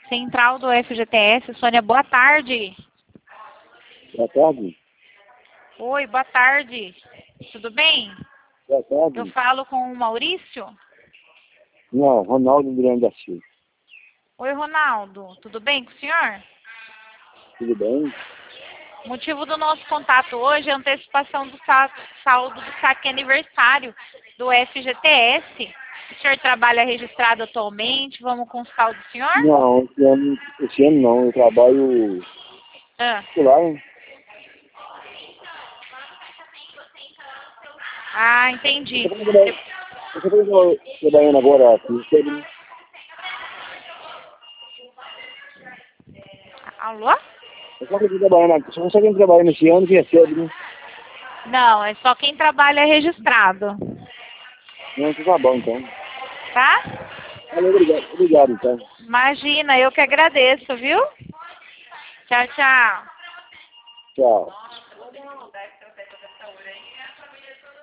Central do FGTS. Sônia, boa tarde. Boa tarde. Oi, boa tarde. Tudo bem? Boa tarde. Eu falo com o Maurício? Não, Ronaldo Grande da Silva. Oi, Ronaldo. Tudo bem com o senhor? Tudo bem? O motivo do nosso contato hoje é a antecipação do saldo do saque aniversário do FGTS. O senhor trabalha registrado atualmente? Vamos com o saldo do senhor? Não, esse ano não. Eu trabalho lá, hein? Ah, entendi. Eu estou trabalhando agora aqui, sabe? Alô? Eu só consegui trabalhar só quem trabalha nesse ano que recebe, né? Não, é só quem trabalha registrado. Não, tá bom, então. Tá? Valeu, obrigado, então. Imagina, eu que agradeço, viu? Tchau, tchau. Tchau.